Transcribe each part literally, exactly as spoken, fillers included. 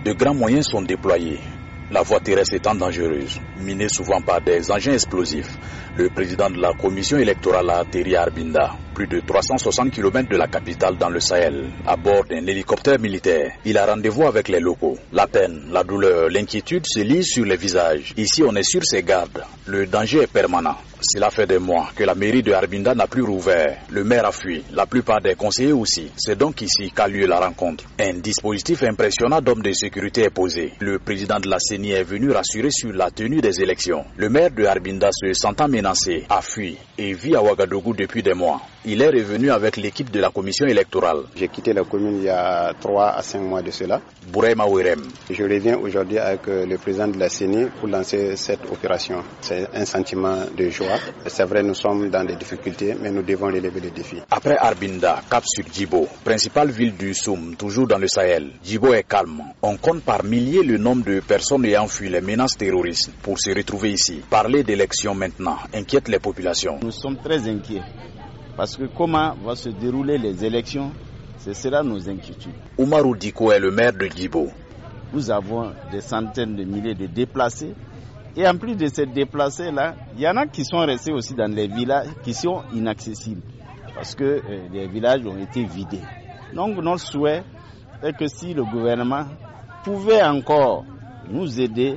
De grands moyens sont déployés. La voie terrestre étant dangereuse, minée souvent par des engins explosifs. Le président de la commission électorale a atterri à Arbinda, plus de trois cent soixante kilomètres de la capitale dans le Sahel, à bord d'un hélicoptère militaire. Il a rendez-vous avec les locaux. La peine, la douleur, l'inquiétude se lisent sur les visages. Ici, on est sur ses gardes. Le danger est permanent. Cela fait des mois que la mairie de Arbinda n'a plus rouvert. Le maire a fui, la plupart des conseillers aussi. C'est donc ici qu'a lieu la rencontre. Un dispositif impressionnant d'hommes de sécurité est posé. Le président de la C E N I est venu rassurer sur la tenue des élections. Le maire de Arbinda, se sentant menacé, a fui et vit à Ouagadougou depuis des mois. Il est revenu avec l'équipe de la commission électorale. J'ai quitté la commune il y a trois à cinq mois de cela. Bourema Werem. Je reviens aujourd'hui avec le président de la C E N I pour lancer cette opération. C'est un sentiment de joie. C'est vrai, nous sommes dans des difficultés, mais nous devons relever les défis. Après Arbinda, cap sur Djibo, principale ville du Soum, toujours dans le Sahel. Djibo est calme. On compte par milliers le nombre de personnes ayant fui les menaces terroristes pour se retrouver ici. Parler d'élections maintenant inquiète les populations. Nous sommes très inquiets parce que comment vont se dérouler les élections, ce sera nos inquiétudes. Oumarou Diko est le maire de Djibo. Nous avons des centaines de milliers de déplacés. Et en plus de ces déplacés-là, il y en a qui sont restés aussi dans les villages qui sont inaccessibles parce que euh, les villages ont été vidés. Donc notre souhait est que si le gouvernement pouvait encore nous aider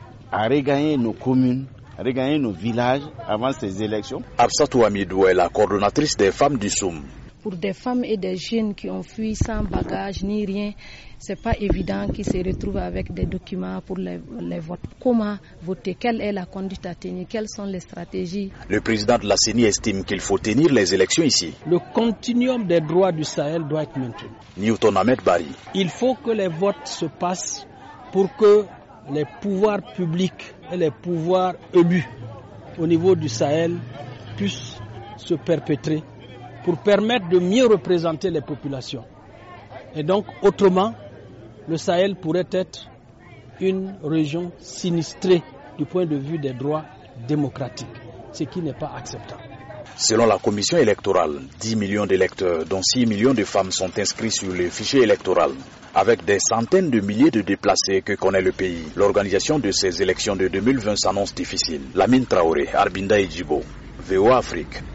à regagner nos communes, à regagner nos villages avant ces élections. Absatou Amidou est la coordonnatrice des femmes du Soum. Pour des femmes et des jeunes qui ont fui sans bagage ni rien, c'est pas évident qu'ils se retrouvent avec des documents pour les, les votes. Comment voter? Quelle est la conduite à tenir? Quelles sont les stratégies? Le président de la C E N I estime qu'il faut tenir les élections ici. Le continuum des droits du Sahel doit être maintenu. Newton Ahmed Bari. Il faut que les votes se passent pour que les pouvoirs publics et les pouvoirs élus au niveau du Sahel puissent se perpétrer pour permettre de mieux représenter les populations. Et donc, autrement, le Sahel pourrait être une région sinistrée du point de vue des droits démocratiques, ce qui n'est pas acceptable. Selon la commission électorale, dix millions d'électeurs, dont six millions de femmes, sont inscrits sur le fichier électoral. Avec des centaines de milliers de déplacés que connaît le pays, l'organisation de ces élections de deux mille vingt s'annonce difficile. Lamine Traoré, Arbinda et Djibo, V O A Afrique.